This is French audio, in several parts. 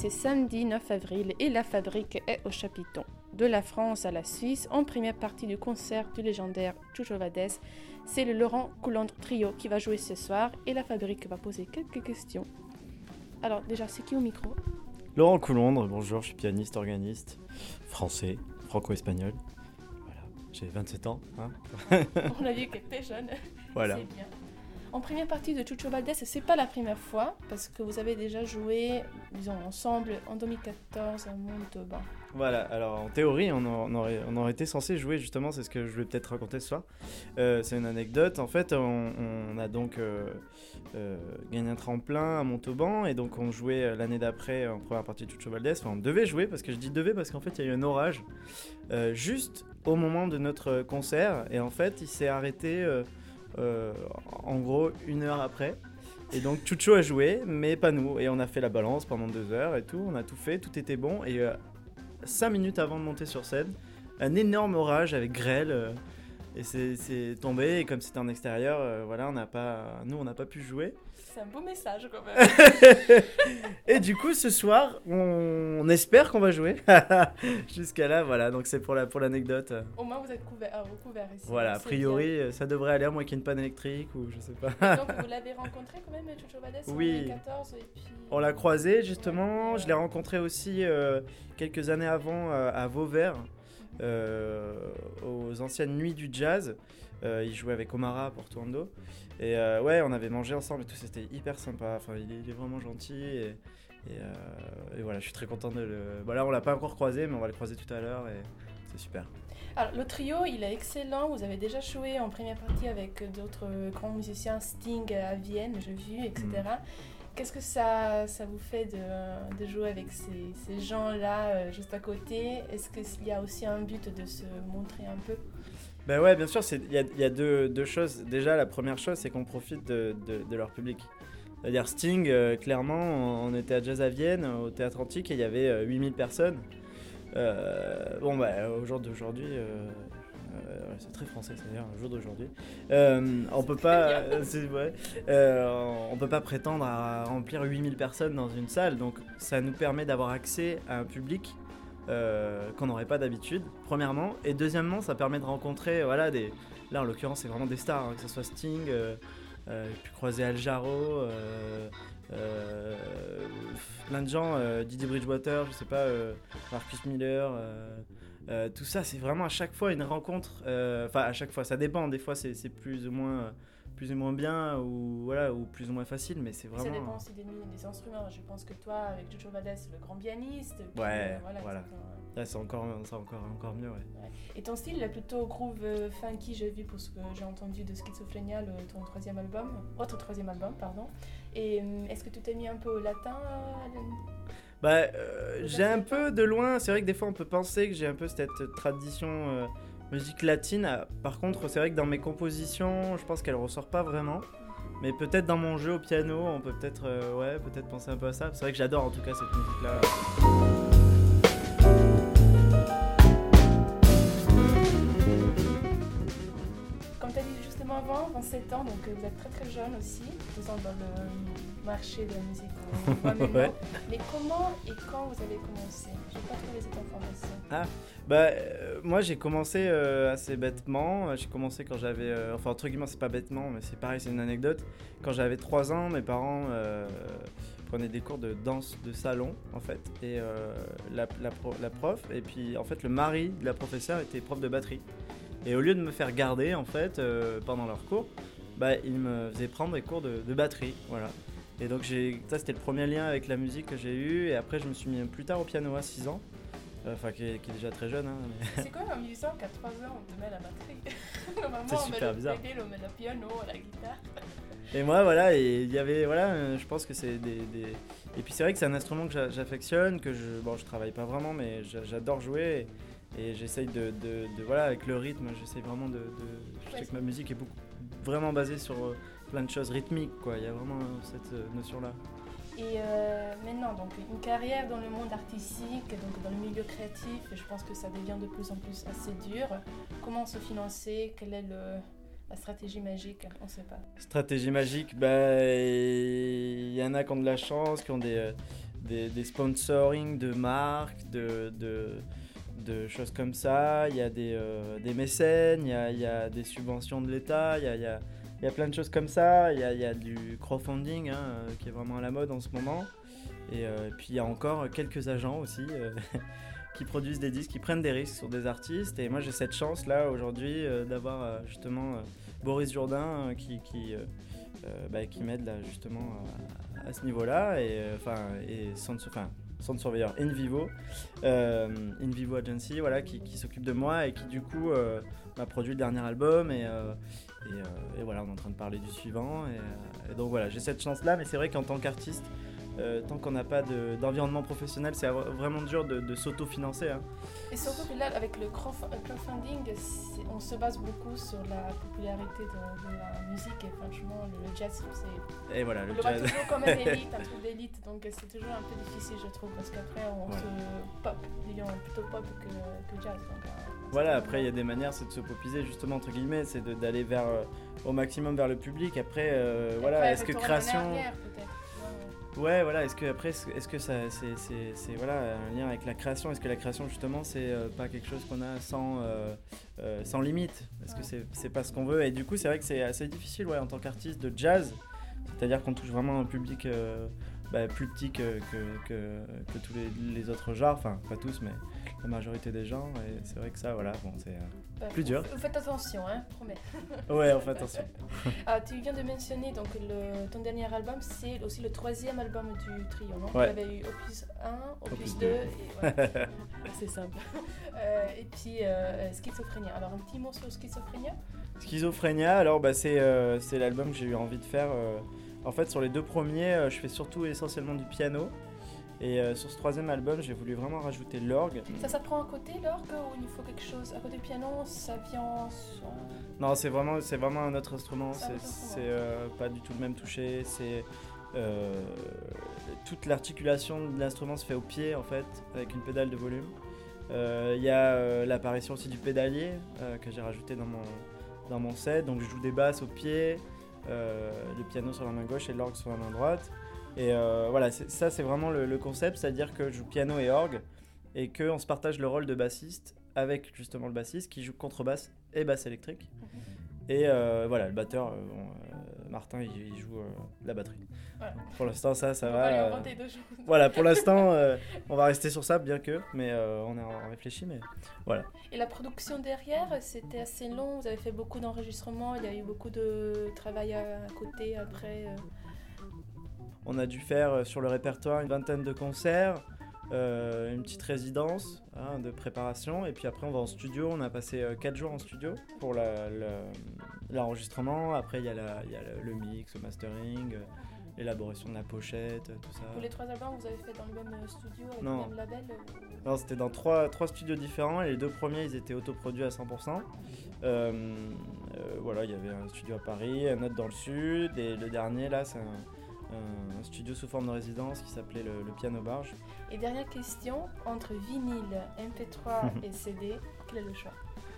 c'est samedi 9 avril et la fabrique est au Chapiton. De la France à la Suisse, en première partie du concert du légendaire Chucho Valdés, c'est le Laurent Coulondre Trio qui va jouer ce soir et la fabrique va poser quelques questions. Alors déjà, c'est qui au micro ? Laurent Coulondre, bonjour, je suis pianiste, organiste, français, franco-espagnol. Voilà, j'ai 27 ans. On a vu que t'es jeune, Voilà. C'est bien. En première partie de Chucho Valdés, c'est pas la première fois, parce que vous avez déjà joué, disons, ensemble en 2014 à Montauban. Voilà, alors en théorie, on aurait été censé jouer justement, c'est ce que je vais peut-être raconter ce soir. C'est une anecdote, en fait, on a donc gagné un tremplin à Montauban, et donc on jouait l'année d'après en première partie de Chucho Valdés. Enfin, on devait jouer, parce que je dis devait, parce qu'en fait, il y a eu un orage juste au moment de notre concert, et en fait, il s'est arrêté en gros 1 heure après. Et donc Chucho a joué, mais pas nous. Et on a fait la balance pendant 2 heures et tout. On a tout fait, tout était bon. Et 5 minutes avant de monter sur scène, un énorme orage avec grêle. Et c'est tombé. Et comme c'était en extérieur, voilà, on n'a pas pu jouer. C'est un beau message quand même. Et du coup, ce soir, on espère qu'on va jouer. Jusqu'à là, voilà. Donc c'est pour l'anecdote. Au moins vous êtes recouvert ici. Voilà, a C'est priori, ça devrait aller, à moins qu'il y ait une panne électrique ou je sais pas. bien. Et donc vous l'avez rencontré quand même, Chucho Valdés, Oui. en 2014 et puis... On l'a croisé justement, Ouais. je l'ai rencontré aussi quelques années avant à Vauvert, aux anciennes nuits du jazz. Il jouait avec Omara Portuondo. Et ouais, on avait mangé ensemble et tout, c'était hyper sympa. Enfin, il est vraiment gentil et voilà, je suis très content de le... Bon, là, on l'a pas encore croisé, mais on va le croiser tout à l'heure et c'est super. Alors, le trio, il est excellent. Vous avez déjà joué en première partie avec d'autres grands musiciens, Sting à Vienne, j'ai vu, etc. Qu'est-ce que ça vous fait de jouer avec ces gens-là juste à côté ? Est-ce qu'il y a aussi un but de se montrer un peu ? Ben ouais, bien sûr, il y a deux choses. Déjà, la première chose, c'est qu'on profite de leur public. C'est-à-dire Sting, clairement, on était à Jazz à Vienne, au Théâtre Antique, et il y avait 8000 personnes. Bon, bah, au jour d'aujourd'hui, c'est très français, c'est-à-dire au jour d'aujourd'hui. On peut pas, on peut pas prétendre à remplir 8000 personnes dans une salle, donc ça nous permet d'avoir accès à un public qu'on n'aurait pas d'habitude, premièrement, et deuxièmement, ça permet de rencontrer, voilà, là en l'occurrence, c'est vraiment des stars, hein, que ce soit Sting, j'ai pu croiser Al Jarreau, plein de gens, Didier Bridgewater, je sais pas, Marcus Miller, tout ça, c'est vraiment à chaque fois une rencontre. Enfin, à chaque fois, ça dépend. Des fois, c'est plus ou moins bien ou voilà, ou plus ou moins facile, mais c'est vraiment. Ça dépend aussi des instruments. Je pense que toi, avec Chucho Valdés, le grand pianiste. Puis, Ouais, voilà. Là, c'est encore mieux, ouais. Ouais. Et ton style, il est plutôt groove funky, j'ai vu, pour ce que j'ai entendu de Schizophrénia, ton votre troisième album, pardon. Et est-ce que tu t'es mis un peu au latin Bah, j'ai un peu de loin, c'est vrai que des fois on peut penser que j'ai un peu cette tradition musique latine. Par contre, c'est vrai que dans mes compositions, je pense qu'elle ressort pas vraiment. Mais peut-être dans mon jeu au piano, on peut peut-être penser un peu à ça. C'est vrai que j'adore en tout cas cette musique-là. Comme tu as dit justement avant, 27 ans, donc vous êtes très très jeune aussi, vous êtes dans le marché de la musique maintenant. Ouais. Mais comment et quand vous avez commencé ? Je n'ai pas trouvé cette information. Moi j'ai commencé assez bêtement. J'ai commencé quand j'avais, enfin entre guillemets c'est pas bêtement, mais c'est pareil, c'est une anecdote. Quand j'avais 3 ans, mes parents prenaient des cours de danse de salon en fait, et la prof, et puis en fait le mari de la professeure était prof de batterie. Et au lieu de me faire garder en fait pendant leurs cours, il me faisait prendre des cours de batterie, voilà. Et donc ça c'était le premier lien avec la musique que j'ai eu, et après je me suis mis plus tard au piano à 6 ans. Enfin, qui est déjà très jeune. Hein, mais... C'est quoi un musicien qui a 3 ans, on te met la batterie? Normalement, c'est on met le bizarre. pédale, on met le piano, la guitare. Et moi, voilà, et il y avait, voilà, je pense que c'est des... Et puis c'est vrai que c'est un instrument que j'affectionne, que je travaille pas vraiment, mais j'adore jouer. Et j'essaye voilà, avec le rythme, j'essaye vraiment je sais que ma musique est vraiment basée sur plein de choses rythmiques, quoi. Il y a vraiment cette notion-là. Et maintenant, donc, une carrière dans le monde artistique, donc dans le milieu créatif, je pense que ça devient de plus en plus assez dur. Comment se financer? Quelle est la stratégie magique? On ne sait pas. Stratégie magique, il y en a qui ont de la chance, qui ont des sponsoring de marques, de choses comme ça. Il y a des mécènes, il y a des subventions de l'État, il y a plein de choses comme ça. Il y a du crowdfunding qui est vraiment à la mode en ce moment. Et puis il y a encore quelques agents aussi qui produisent des disques, qui prennent des risques sur des artistes. Et moi j'ai cette chance là aujourd'hui d'avoir justement Boris Jourdain qui m'aide là justement à ce niveau-là. Et Sound Surveyor InVivo Agency, voilà, qui s'occupe de moi et qui du coup m'a produit le dernier album et voilà, on est en train de parler du suivant et donc voilà, j'ai cette chance là, mais c'est vrai qu'en tant qu'artiste, tant qu'on n'a pas d'environnement professionnel, c'est vraiment dur de s'autofinancer. Et surtout que là, avec le crowdfunding, on se base beaucoup sur la popularité de la musique et franchement, le jazz, c'est... Et voilà, le jazz. jazz. Toujours comme un truc d'élite, donc c'est toujours un peu difficile, je trouve, parce qu'après, on se pop, disons plutôt pop que jazz. Donc, voilà, après, il y a des manières, c'est de se popiser, justement, entre guillemets, c'est d'aller au maximum vers le public. Après, voilà, est-ce que création... Ouais, voilà, est-ce que ça c'est voilà un lien avec la création, est-ce que la création justement c'est pas quelque chose qu'on a sans limite, est-ce que c'est pas ce qu'on veut, et du coup c'est vrai que c'est assez difficile en tant qu'artiste de jazz, c'est-à-dire qu'on touche vraiment un public plus petit que tous les autres genres, enfin pas tous mais la majorité des gens, et c'est vrai que ça voilà, bon c'est plus dur. Faites attention, promets. Ouais, on fait attention. Tu viens de mentionner donc ton dernier album, c'est aussi le 3e album du trio, non? Ouais. Il y avait eu Opus 1, Opus 2, et voilà. C'est simple. Et puis Schizophrénia. Alors un petit mot sur Schizophrénia. Schizophrénia, alors c'est l'album que j'ai eu envie de faire. En fait, sur les 2 premiers, je fais surtout essentiellement du piano. Et sur ce 3e album, j'ai voulu vraiment rajouter l'orgue. Ça s'apprend à côté, l'orgue, ou il faut quelque chose à côté du piano, ça vient... Non, c'est vraiment un autre instrument, c'est pas du tout le même toucher, c'est... toute l'articulation de l'instrument se fait au pied, en fait, avec une pédale de volume. Il y a l'apparition aussi du pédalier, que j'ai rajouté dans mon set, donc je joue des basses au pied, le piano sur la main gauche et l'orgue sur la main droite. Et voilà, ça c'est vraiment le concept, c'est-à-dire que je joue piano et orgue et qu'on se partage le rôle de bassiste avec justement le bassiste qui joue contrebasse et basse électrique. Et voilà, le batteur, Martin, il joue la batterie. Voilà. Pour l'instant, ça on va. On va inventer 2 choses. Voilà, pour l'instant, on va rester sur ça, bien que, mais on a réfléchi, mais voilà. Et la production derrière, c'était assez long, vous avez fait beaucoup d'enregistrements, il y a eu beaucoup de travail à côté après. On a dû faire sur le répertoire une vingtaine de concerts, une petite résidence de préparation, et puis après on va en studio. On a passé 4 jours en studio pour l'enregistrement. Après il y a le mix, le mastering, l'élaboration de la pochette, tout ça. Pour les 3 albums, vous avez fait dans le même studio avec le même label Non, c'était dans 3 studios différents, et les 2 premiers ils étaient autoproduits à 100%. Voilà, il y avait un studio à Paris, un autre dans le sud, et le dernier là c'est un studio sous forme de résidence qui s'appelait le Piano Barge. Et dernière question, entre vinyle, MP3 et CD, quel est le choix?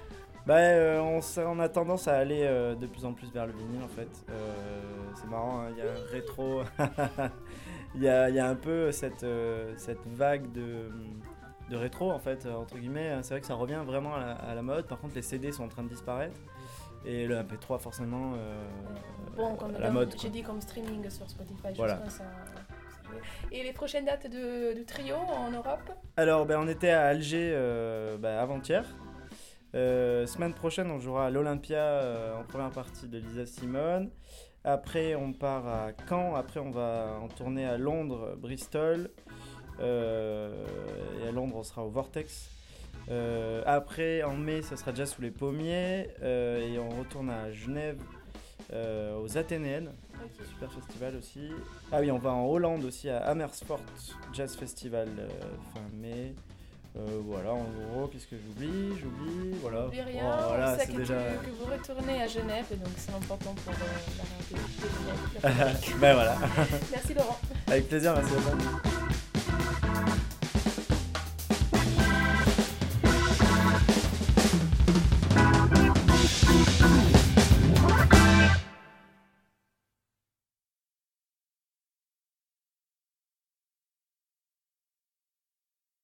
On a tendance à aller de plus en plus vers le vinyle en fait. C'est marrant, il y a un rétro, il y a un peu cette vague de rétro en fait, entre guillemets. C'est vrai que ça revient vraiment à la mode. Par contre les CD sont en train de disparaître. Et le MP3 forcément la mode. J'ai dit comme streaming sur Spotify, voilà. Juste comme ça. Et les prochaines dates du trio en Europe? Alors on était à Alger avant-hier. Semaine prochaine on jouera à l'Olympia en première partie de Lisa Simone. Après on part à Caen, après on va en tournée à Londres, Bristol. Et à Londres on sera au Vortex. Après en mai ça sera Jazz sous les pommiers et on retourne à Genève aux Athénéennes, super festival aussi. Ah oui, on va en Hollande aussi à Amersfoort Jazz Festival fin mai. Voilà, en gros, qu'est-ce que j'oublie, voilà. N'oublie rien, voilà, on sait que vous retournez à Genève, donc c'est important pour la rapidité. Ben voilà. Merci Laurent. Avec plaisir, merci à toi.